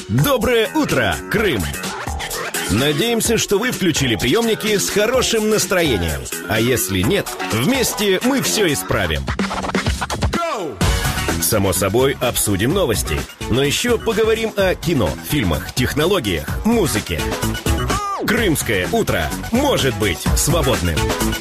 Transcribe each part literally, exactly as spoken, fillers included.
Доброе утро, Крым! Надеемся, что вы включили приемники с хорошим настроением. А если нет, вместе мы все исправим. Само собой, обсудим новости. Но еще поговорим о кино, фильмах, технологиях, музыке. Крымское утро может быть свободным.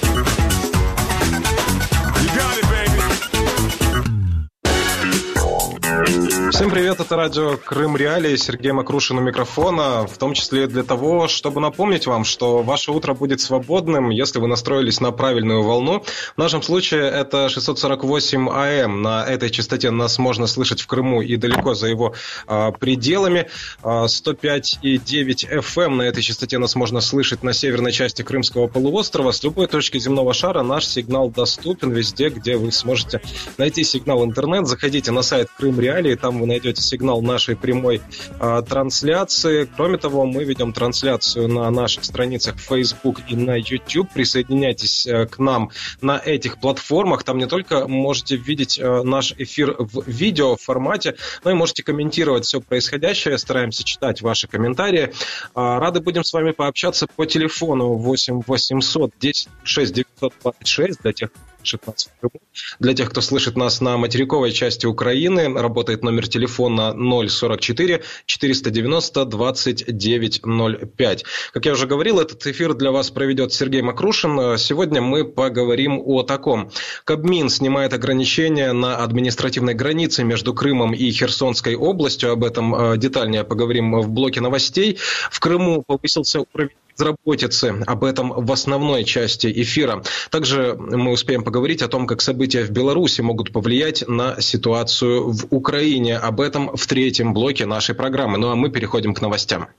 Всем привет, это радио Крым Реалии, Сергей Макрушин у микрофона, в том числе для того, чтобы напомнить вам, что ваше утро будет свободным, если вы настроились на правильную волну. В нашем случае это шестьсот сорок восемь АМ, на этой частоте нас можно слышать в Крыму и далеко за его а, пределами. А, сто пять и девять эф эм, на этой частоте нас можно слышать на северной части Крымского полуострова. С любой точки земного шара наш сигнал доступен везде, где вы сможете найти сигнал интернет. Заходите на сайт Крым Реалии, там вы найдете сигнал нашей прямой а, трансляции. Кроме того, мы ведем трансляцию на наших страницах в Facebook и на YouTube. Присоединяйтесь а, к нам на этих платформах. Там не только можете видеть а, наш эфир в видео формате, но и можете комментировать все происходящее. Стараемся читать ваши комментарии. А, рады будем с вами пообщаться по телефону восемь восемьсот десять шесть девятьсот двадцать шесть для тех, нас в Крыму. Для тех, кто слышит нас на материковой части Украины, работает номер телефона ноль сорок четыре четыреста девяносто двадцать девять ноль пять. Как я уже говорил, этот эфир для вас проведет Сергей Макрушин. Сегодня мы поговорим о таком. Кабмин снимает ограничения на административной границе между Крымом и Херсонской областью. Об этом детальнее поговорим в блоке новостей. В Крыму повысился уровень безработицы. Об этом в основной части эфира. Также мы успеем поговорить о том, как события в Беларуси могут повлиять на ситуацию в Украине. Об этом в третьем блоке нашей программы. Ну а мы переходим к новостям.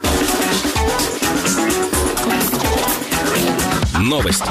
Новости.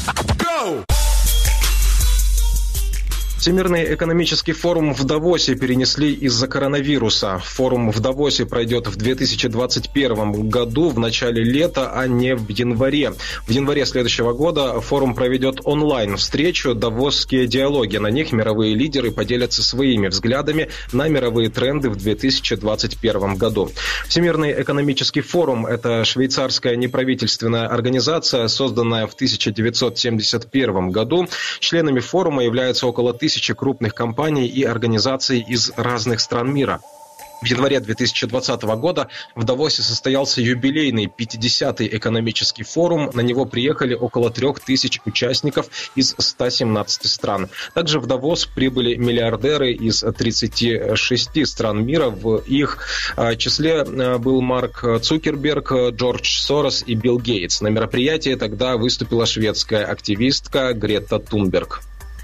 Всемирный экономический форум в Давосе перенесли из-за коронавируса. Форум в Давосе пройдет в две тысячи двадцать первом году, в начале лета, а не в январе. В январе следующего года форум проведет онлайн-встречу «Давосские диалоги». На них мировые лидеры поделятся своими взглядами на мировые тренды в две тысячи двадцать первом году. Всемирный экономический форум – это швейцарская неправительственная организация, созданная в тысяча девятьсот семьдесят первом году. Членами форума являются около тысячи крупных компаний и организаций из разных стран мира. В январе две тысячи двадцатого года в Давосе состоялся юбилейный пятидесятый экономический форум. На него приехали около трех тысяч участников из ста семнадцати стран. Также в Давос прибыли миллиардеры из тридцати шести стран мира. В их числе был Марк Цукерберг, Джордж Сорос и Билл Гейтс. На мероприятии тогда выступила шведская активистка Грета Тунберг.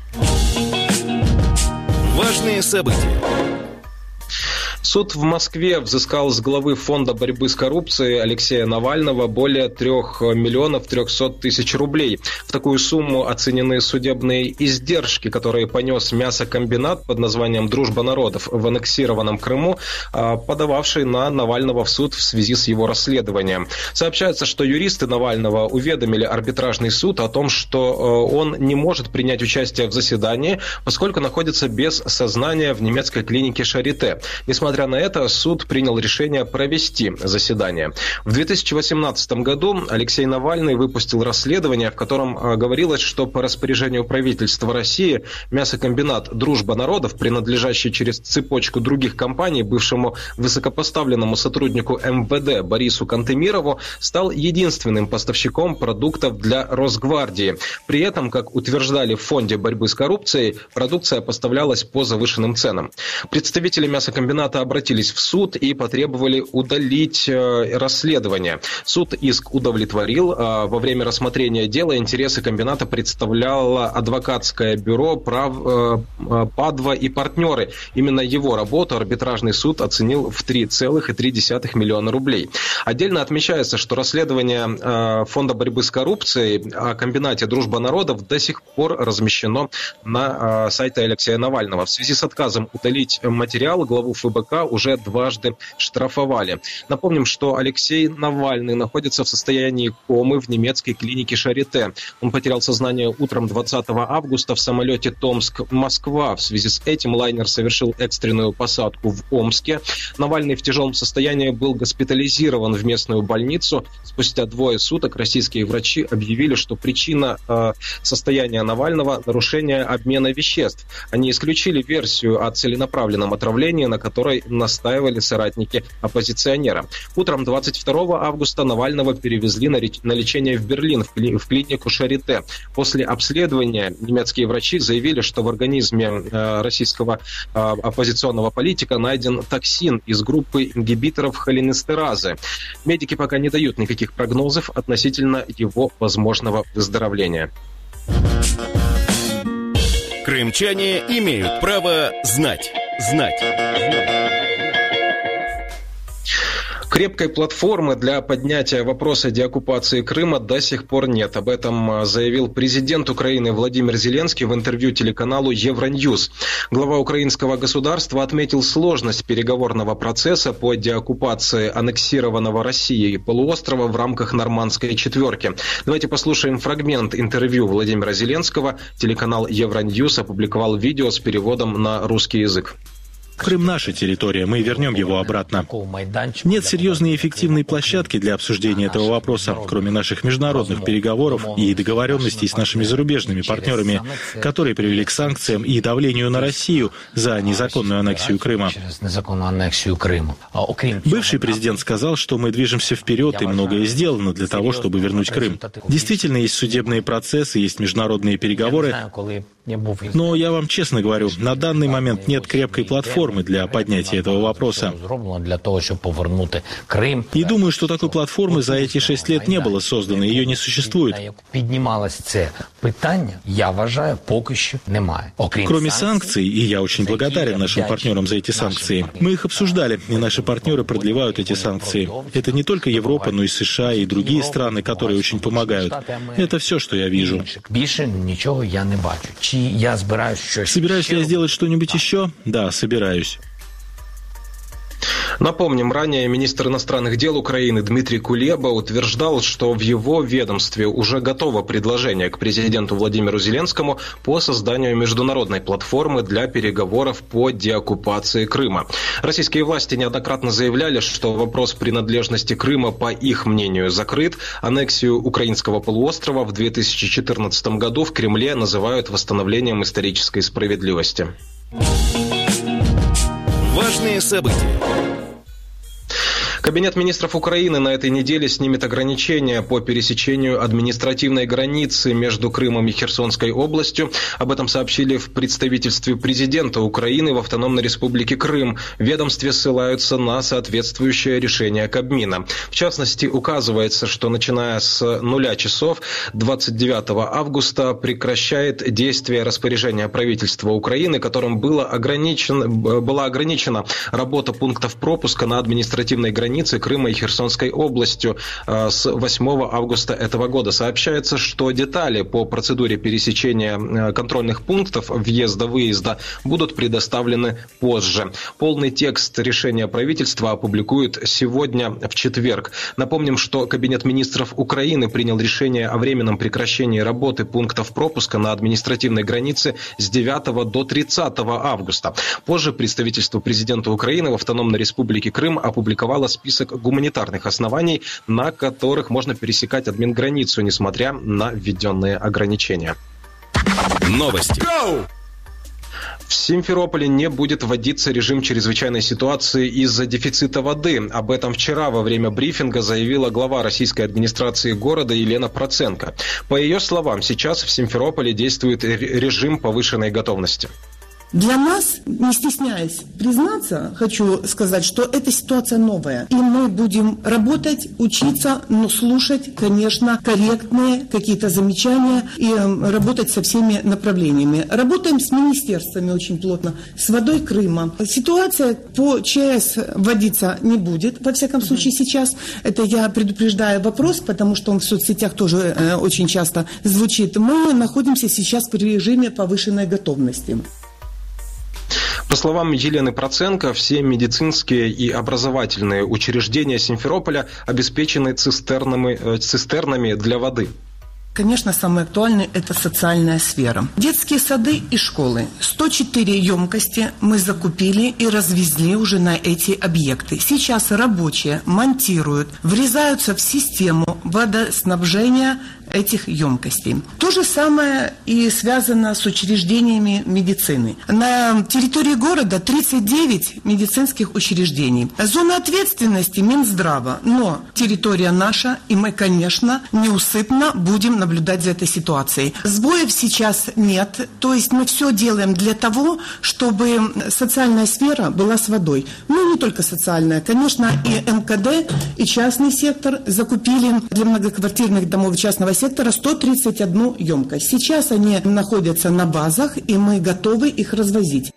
Важные события. Суд в Москве взыскал с главы Фонда борьбы с коррупцией Алексея Навального более трех миллионов трехсот тысяч рублей. В такую сумму оценены судебные издержки, которые понес мясокомбинат под названием «Дружба народов» в аннексированном Крыму, подававший на Навального в суд в связи с его расследованием. Сообщается, что юристы Навального уведомили арбитражный суд о том, что он не может принять участие в заседании, поскольку находится без сознания в немецкой клинике Шарите. Несмотря на это, суд принял решение провести заседание. В две тысячи восемнадцатом году Алексей Навальный выпустил расследование, в котором говорилось, что по распоряжению правительства России мясокомбинат «Дружба народов», принадлежащий через цепочку других компаний бывшему высокопоставленному сотруднику эм вэ дэ Борису Кантемирову, стал единственным поставщиком продуктов для Росгвардии. При этом, как утверждали в Фонде борьбы с коррупцией, продукция поставлялась по завышенным ценам. Представители мясокомбината обратились в суд и потребовали удалить э, расследование. Суд иск удовлетворил. Э, во время рассмотрения дела интересы комбината представляло адвокатское бюро прав, э, «Падва и партнеры». Именно его работу арбитражный суд оценил в три целых три десятых миллиона рублей. Отдельно отмечается, что расследование э, Фонда борьбы с коррупцией о комбинате «Дружба народов» до сих пор размещено на э, сайте Алексея Навального. В связи с отказом удалить материал, главу эф бэ ка США уже дважды штрафовали. Напомним, что Алексей Навальный находится в состоянии комы в немецкой клинике Шарите. Он потерял сознание утром двадцатого августа в самолете Томск-Москва. В связи с этим лайнер совершил экстренную посадку в Омске. Навальный в тяжелом состоянии был госпитализирован в местную больницу. Спустя двое суток российские врачи объявили, что причина э, состояния Навального – нарушение обмена веществ. Они исключили версию о целенаправленном отравлении, на которой настаивали соратники оппозиционера. Утром двадцать второго августа Навального перевезли на, реч- на лечение в Берлин, в, кли- в клинику Шарите. После обследования немецкие врачи заявили, что в организме э, российского э, оппозиционного политика найден токсин из группы ингибиторов холинестеразы. Медики пока не дают никаких прогнозов относительно его возможного выздоровления. Крымчане имеют право знать. Знать. Крепкой платформы для поднятия вопроса деоккупации Крыма до сих пор нет. Об этом заявил президент Украины Владимир Зеленский в интервью телеканалу Евроньюз. Глава украинского государства отметил сложность переговорного процесса по деоккупации аннексированного Россией полуострова в рамках Нормандской четверки. Давайте послушаем фрагмент интервью Владимира Зеленского. Телеканал Евроньюз опубликовал видео с переводом на русский язык. Крым – наша территория, мы вернем его обратно. Нет серьезной и эффективной площадки для обсуждения этого вопроса, кроме наших международных переговоров и договоренностей с нашими зарубежными партнерами, которые привели к санкциям и давлению на Россию за незаконную аннексию Крыма. Бывший президент сказал, что мы движемся вперед и многое сделано для того, чтобы вернуть Крым. Действительно, есть судебные процессы, есть международные переговоры. Но я вам честно говорю, на данный момент нет крепкой платформы для поднятия этого вопроса. И думаю, что такой платформы за эти шесть лет не было создано, ее не существует. Кроме санкций, и я очень благодарен нашим партнерам за эти санкции, мы их обсуждали, и наши партнеры продлевают эти санкции. Это не только Европа, но и США и другие страны, которые очень помогают. Это все, что я вижу. Собираюсь ли я сделать что-нибудь еще? Да, собираюсь. Напомним, ранее министр иностранных дел Украины Дмитрий Кулеба утверждал, что в его ведомстве уже готово предложение к президенту Владимиру Зеленскому по созданию международной платформы для переговоров по деоккупации Крыма. Российские власти неоднократно заявляли, что вопрос принадлежности Крыма, по их мнению, закрыт. Аннексию украинского полуострова в две тысячи четырнадцатом году в Кремле называют восстановлением исторической справедливости. Важные события. Кабинет министров Украины на этой неделе снимет ограничения по пересечению административной границы между Крымом и Херсонской областью. Об этом сообщили в представительстве президента Украины в Автономной Республике Крым. В ведомстве ссылаются на соответствующее решение Кабмина. В частности, указывается, что начиная с нуля часов двадцать девятого августа прекращает действие распоряжения правительства Украины, которым было ограничен, была ограничена работа пунктов пропуска на административной границе Крыма и Херсонской областью с восьмого августа этого года. Сообщается, что детали по процедуре пересечения контрольных пунктов въезда-выезда будут предоставлены позже. Полный текст решения правительства опубликуют сегодня, в четверг. Напомним, что Кабинет министров Украины принял решение о временном прекращении работы пунктов пропуска на административной границе с девятого до тридцатого августа. Позже представительство президента Украины в Автономной Республике Крым опубликовало список гуманитарных оснований, на которых можно пересекать админграницу, несмотря на введенные ограничения. Новости. В Симферополе не будет вводиться режим чрезвычайной ситуации из-за дефицита воды. Об этом вчера во время брифинга заявила глава российской администрации города Елена Проценко. По ее словам, сейчас в Симферополе действует режим повышенной готовности. Для нас, не стесняясь признаться, хочу сказать, что эта ситуация новая. И мы будем работать, учиться, но слушать, конечно, корректные какие-то замечания и работать со всеми направлениями. Работаем с министерствами очень плотно, с водой Крыма. Ситуация по ЧАЭС вводиться не будет, во всяком случае сейчас. Это я предупреждаю вопрос, потому что он в соцсетях тоже э, очень часто звучит. Мы находимся сейчас в режиме повышенной готовности. По словам Елены Проценко, все медицинские и образовательные учреждения Симферополя обеспечены цистернами, цистернами для воды. Конечно, самое актуальное – это социальная сфера. Детские сады и школы. сто четыре емкости мы закупили и развезли уже на эти объекты. Сейчас рабочие монтируют, врезаются в систему водоснабжения этих емкостей. То же самое и связано с учреждениями медицины. На территории города тридцать девять медицинских учреждений. Зона ответственности Минздрава, но территория наша, и мы, конечно, неусыпно будем наблюдать за этой ситуацией. Сбоев сейчас нет, то есть мы все делаем для того, чтобы социальная сфера была с водой. Ну, не только социальная, конечно, и эм ка дэ, и частный сектор закупили для многоквартирных домов частного сектора сто тридцать одну емкость. Сейчас они находятся на базах, и мы готовы их развозить.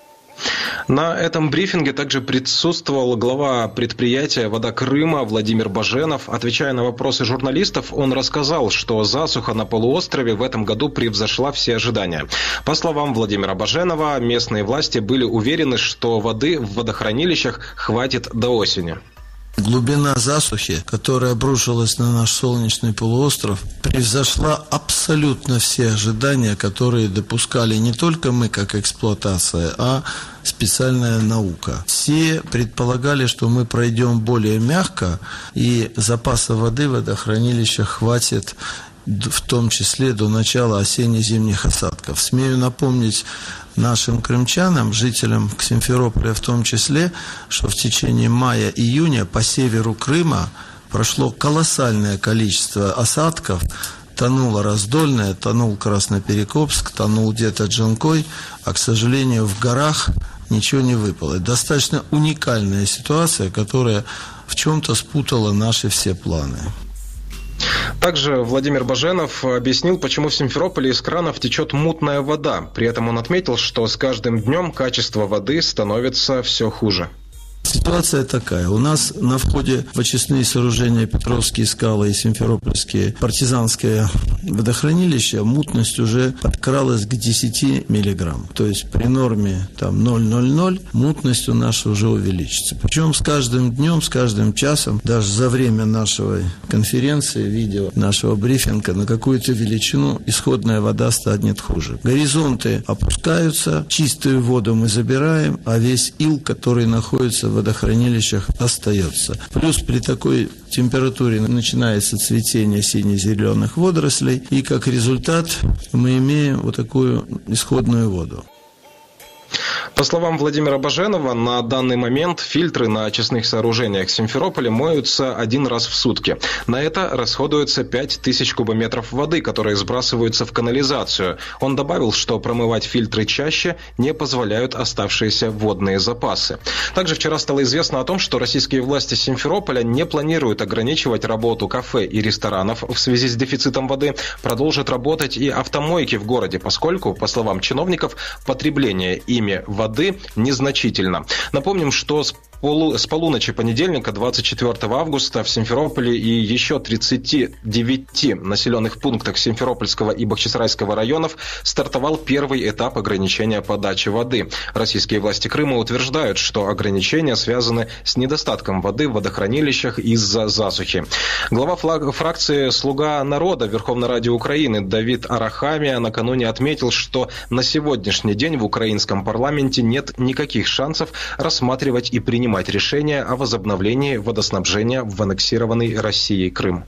На этом брифинге также присутствовал глава предприятия «Вода Крыма» Владимир Баженов. Отвечая на вопросы журналистов, он рассказал, что засуха на полуострове в этом году превзошла все ожидания. По словам Владимира Баженова, местные власти были уверены, что воды в водохранилищах хватит до осени. Глубина засухи, которая обрушилась на наш солнечный полуостров, превзошла абсолютно все ожидания, которые допускали не только мы как эксплуатация, а специальная наука. Все предполагали, что мы пройдем более мягко, и запаса воды в водохранилищах хватит в том числе до начала осенне-зимних осадков. Смею напомнить нашим крымчанам, жителям Симферополя в том числе, что в течение мая-июня по северу Крыма прошло колоссальное количество осадков. Тонула Раздольная, тонул Красноперекопск, тонул где-то Джанкой, а, к сожалению, в горах ничего не выпало. Достаточно уникальная ситуация, которая в чем-то спутала наши все планы. Также Владимир Баженов объяснил, почему в Симферополе из кранов течет мутная вода. При этом он отметил, что с каждым днем качество воды становится все хуже. Ситуация такая. У нас на входе в очистные сооружения Петровские скалы и Симферопольские партизанское водохранилище мутность уже подкралась к десяти миллиграмм. То есть при норме там ноль целых ноль ноль мутность у нас уже увеличится. Причем с каждым днем, с каждым часом, даже за время нашей конференции, видео, нашего брифинга, на какую-то величину исходная вода станет хуже. Горизонты опускаются, чистую воду мы забираем, а весь ил, который находится в водохранилищах, остается. Плюс при такой температуре начинается цветение сине-зеленых водорослей, и как результат мы имеем вот такую исходную воду. По словам Владимира Баженова, на данный момент фильтры на очистных сооружениях Симферополя моются один раз в сутки. На это расходуется пять тысяч кубометров воды, которые сбрасываются в канализацию. Он добавил, что промывать фильтры чаще не позволяют оставшиеся водные запасы. Также вчера стало известно о том, что российские власти Симферополя не планируют ограничивать работу кафе и ресторанов в связи с дефицитом воды. Продолжат работать и автомойки в городе, поскольку, по словам чиновников, потребление ими воды незначительно. Напомним, что с, полу, с полуночи понедельника, двадцать четвёртого августа, в Симферополе и еще тридцати девяти населенных пунктах Симферопольского и Бахчисарайского районов стартовал первый этап ограничения подачи воды. Российские власти Крыма утверждают, что ограничения связаны с недостатком воды в водохранилищах из-за засухи. Глава флаг, фракции «Слуга народа» в Верховной Раде Украины Давид Арахамия накануне отметил, что на сегодняшний день в украинском парламенте нет никаких шансов рассматривать и принимать решения о возобновлении водоснабжения в аннексированный Россией Крым.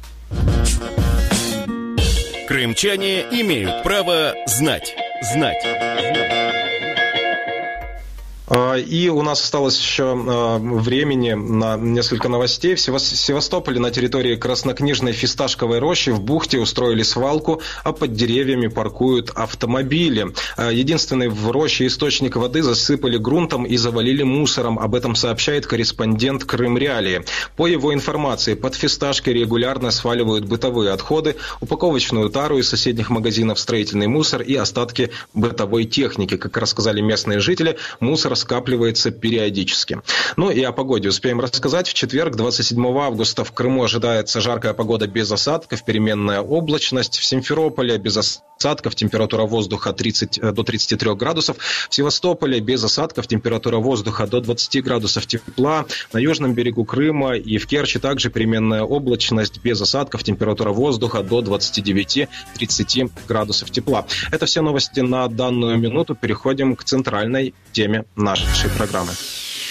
Крымчане имеют право знать. Знать. И у нас осталось еще времени на несколько новостей. В Севастополе на территории краснокнижной фисташковой рощи в бухте устроили свалку, а под деревьями паркуют автомобили. Единственный в роще источник воды засыпали грунтом и завалили мусором. Об этом сообщает корреспондент Крым Реалии. По его информации, под фисташкой регулярно сваливают бытовые отходы, упаковочную тару из соседних магазинов, строительный мусор и остатки бытовой техники. Как рассказали местные жители, мусор скапливается периодически. Ну и о погоде успеем рассказать. В четверг, двадцать седьмого августа, в Крыму ожидается жаркая погода без осадков, переменная облачность. В Симферополе без осадков, температура воздуха тридцать до тридцати трёх градусов. В Севастополе без осадков, температура воздуха до двадцати градусов тепла. На южном берегу Крыма и в Керчи также переменная облачность, без осадков, температура воздуха до двадцати девяти — тридцати градусов тепла. Это все новости на данную минуту. Переходим к центральной теме нашей программы.